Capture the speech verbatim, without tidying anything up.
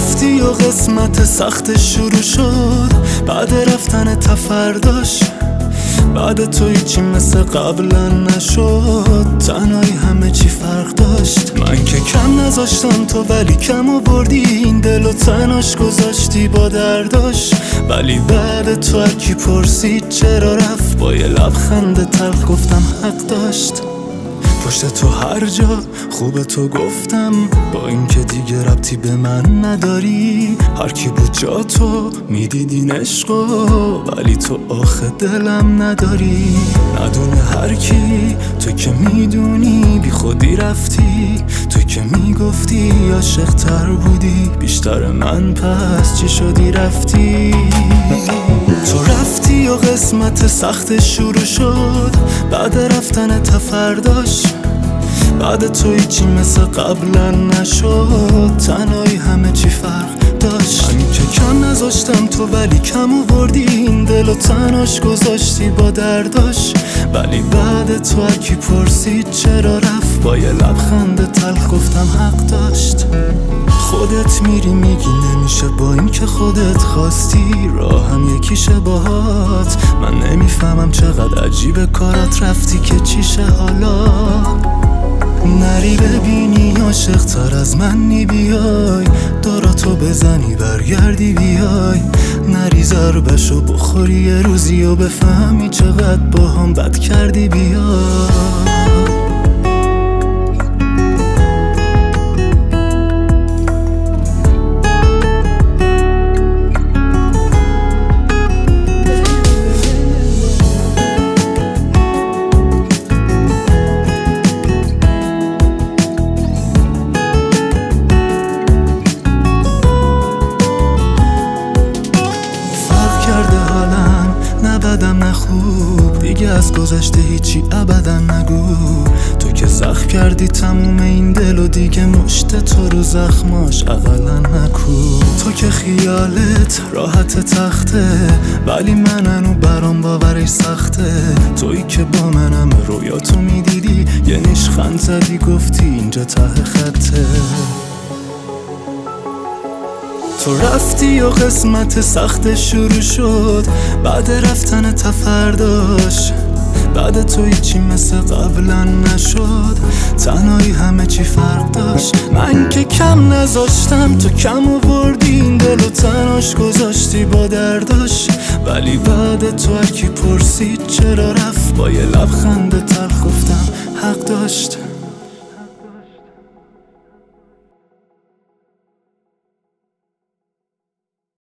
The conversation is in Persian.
رفتی و قسمت سخت شروع شد، بعد رفتن تا فرداش. بعد تو هیچی مثل قبلا نشد، تنهایی همه چی فرق داشت. من که کم نذاشتم تو ولی کم آوردی، این دل و تناش گذاشتی با درداش. ولی بعد تو هرکی پرسید چرا رفت، با یه لبخند تلخ گفتم حق داشت. پشت تو هر جا خوب تو گفتم، با اینکه دیگه ربطی به من نداری. هر کی بود جا تو میدیدین عشقو، ولی تو آخه دلم نداری. ندونه هر کی، تو که میدونی بی خودی رفتی. تو که میگفتی عاشق تر بودی بیشتر من، پس چی شدی رفتی؟ تو رفتی و قسمت سخت شروع شد، بعد رفتن تا فرداش. بعد تو هیچی مثل قبلا نشد، تنهایی همه چی فرق داشت. من که کم نذاشتم تو ولی کم آوردی، این دل و تناش گذاشتی با درداش. ولی بعد تو هرکی پرسید چرا رفت، با یه لبخند تلخ گفتم حق داشت. خودت میری میگی نمیشه با این که خودت خواستی، راه هم یکیشه باهات. من نمیفهمم چقدر عجیبه کارات رفتی که چیشه حالا. نری ببینی عاشق تر از منی بیای، داراتو بزنی برگردی بیای. نری ضربشو بخوری یه روزی و بفهمی چقدر با هم بد کردی بیای. نه بدم نه خوب دیگه، از گذشته هیچی ابدا نگو. تو که زخم کردی تموم این دل و دیگه مشت تو رو زخماش اقلا نکو. تو که خیالت راحت تخته، ولی منو برام باورش سخته. تویی که با منم رویاتو میدیدی، یه نیشخند زدی گفتی اینجا ته خطه. تو رفتی و قسمت سخت شروع شد، بعد رفتن تا فرداش. بعد تو هیچی مثل قبلا نشد، تنهایی همه چی فرق داشت. من که کم نذاشتم تو کم آوردی، این دل و تناش گذاشتی با درداش. ولی بعد تو هرکی پرسید چرا رفت، با یه لبخند تلخ گفتم حق داشت.